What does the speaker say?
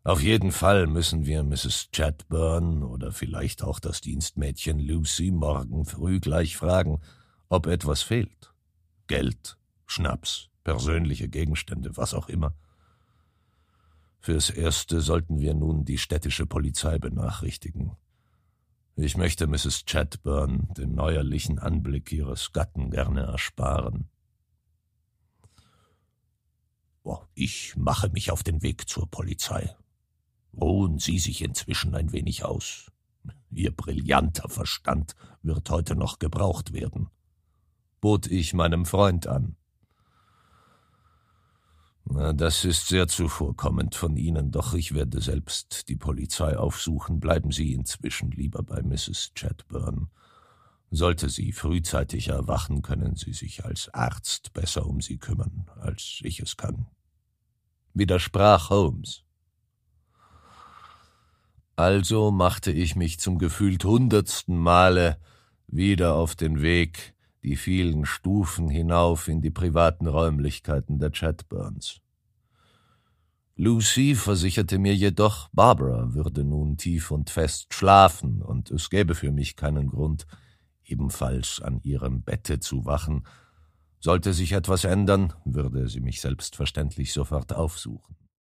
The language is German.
Auf jeden Fall müssen wir Mrs. Chadbourne oder vielleicht auch das Dienstmädchen Lucy morgen früh gleich fragen, ob etwas fehlt. Geld, Schnaps, persönliche Gegenstände, was auch immer. Fürs Erste sollten wir nun die städtische Polizei benachrichtigen. Ich möchte Mrs. Chadbourne den neuerlichen Anblick ihres Gatten gerne ersparen. Ich mache mich auf den Weg zur Polizei. Ruhen Sie sich inzwischen ein wenig aus. Ihr brillanter Verstand wird heute noch gebraucht werden, bot ich meinem Freund an. Das ist sehr zuvorkommend von Ihnen, doch ich werde selbst die Polizei aufsuchen. Bleiben Sie inzwischen lieber bei Mrs. Chadbourne. Sollte sie frühzeitig erwachen, können Sie sich als Arzt besser um sie kümmern, als ich es kann, widersprach Holmes. Also machte ich mich zum gefühlt 100. Male wieder auf den Weg, die vielen Stufen hinauf in die privaten Räumlichkeiten der Chadbournes. Lucy versicherte mir jedoch, Barbara würde nun tief und fest schlafen, und es gäbe für mich keinen Grund, ebenfalls an ihrem Bette zu wachen. Sollte sich etwas ändern, würde sie mich selbstverständlich sofort aufsuchen.